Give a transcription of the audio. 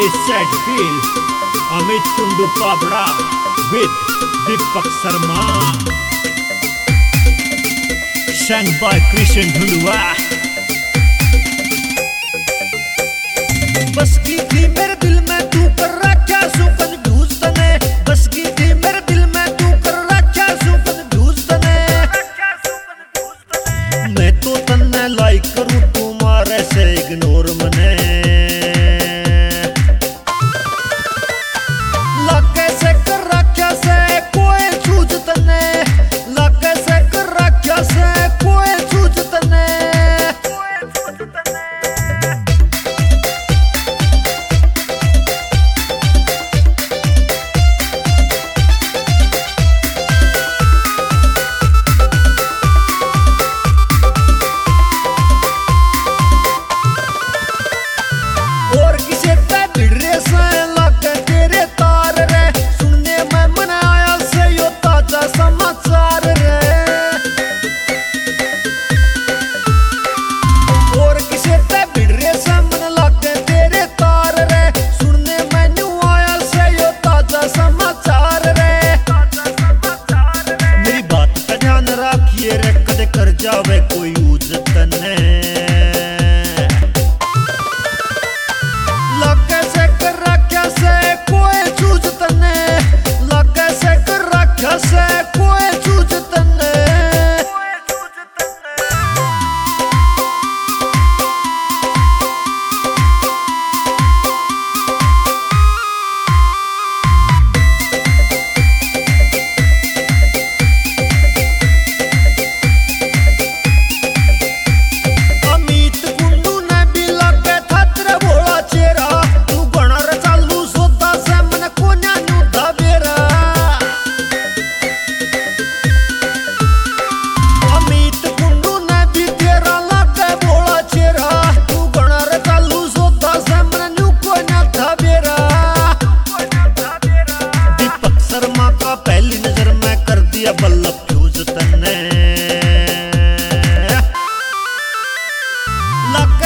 sad feel. Amit Kundu Pabra with Deepak Sharma. Sang by Krishan Dhundua. बस की थी मेरे दिल में तू कर रहा क्या सू कंफ्यूज तने। बस की थी मेरे दिल में तू कर रहा क्या सू कंफ्यूज तने। मैं तो तन्ने लाइक करूँ तुम्हारे से इग्नोर मने। लाके से कर रहा क्या से कोई चूज तने। लाके से कर रहा क्या से कोई चूज तने। और किसे ते भिड़रे से लागे तेरे तार रे। सुनने में मन आया से यो ताजा समाचार रे। और किसे ते भिड़रे से मन लागे तेरे तार रे। सुनने में न्यू आया से यो ताजा समाचार रे। मेरी बात का ध्यान रखिए रे कदे कर जावे कोई यूज तने। लागे से कर रखा से कोई चूज तने। लागे से कर रखा से कोई चूज तने। अमित कुंडू ने भी लागे था तेरा भोला चेहरा। तू गणर चालू सोता से मन कोन्या न्यू धाबेरा। अमित कुंडू ने भी तेरा लागे भोला चेहरा। तू गणर चालू सोता से मन न्यू कोन्या धाबेरा। दीपक शर्मा का पहली नजर में कर दिया बल्लभ फ्यूज तन्ने। लागे